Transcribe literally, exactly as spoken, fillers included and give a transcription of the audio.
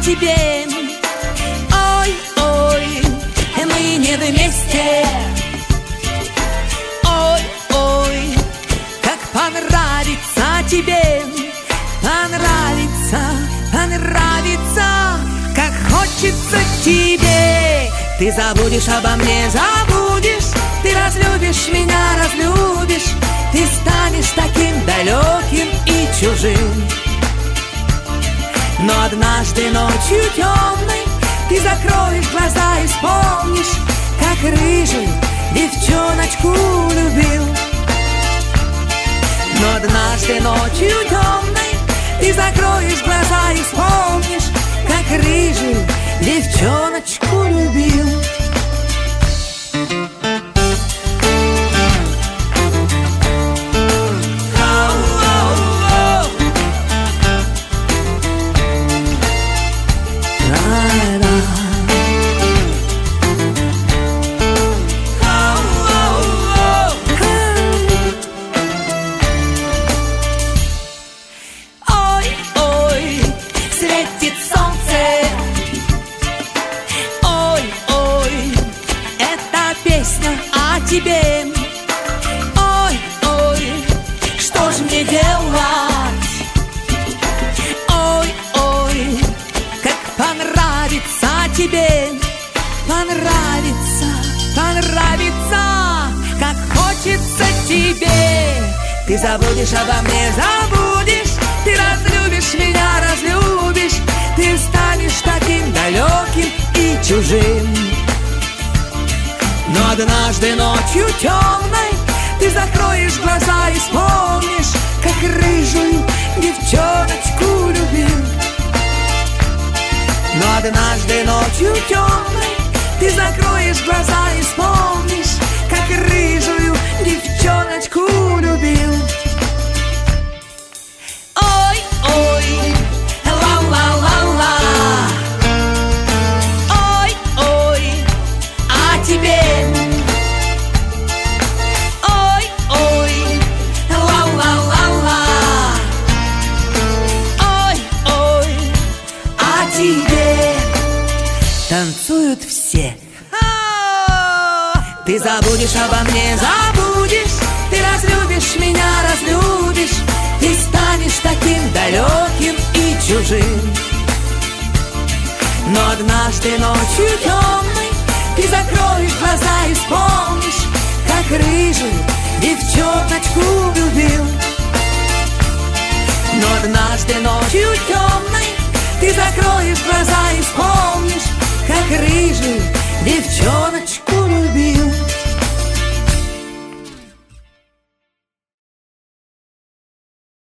тебе. Ой, ой, мы не вместе. Ой, ой, как понравится тебе. Понравится, понравится, как хочется тебе. Ты забудешь обо мне, забудешь. Ты разлюбишь меня, разлюбишь. Ты станешь таким далеким и чужим. Но однажды ночью темной ты закроешь глаза и вспомнишь, как рыжую девчоночку любил. Но однажды ночью темной ты закроешь глаза и вспомнишь, как рыжую девчоночку любил. Тебе. Ой, ой, что ж мне делать? Ой, ой, как понравится тебе. Понравится, понравится, как хочется тебе. Ты забудешь обо мне, забудешь. Ты разлюбишь меня, разлюбишь. Ты станешь таким далеким и чужим. Но однажды ночью темной ты закроешь глаза и вспомнишь, как рыжую девчоночку любил. Но однажды ночью темной ты закроешь глаза и вспомнишь, как рыжую девчоночку любил. Ой, ой, ла-ла-ла-ла. Ой, ой, а тебе. Танцуют все. Ты забудешь обо мне, забудешь. Ты разлюбишь меня, разлюбишь. Ты станешь таким далеким и чужим. Но однажды ночью темной ты закроешь глаза и вспомнишь, как рыжую девчоночку любил. Но однажды ночью темной ты закроешь глаза и вспомнишь, как рыжую девчоночку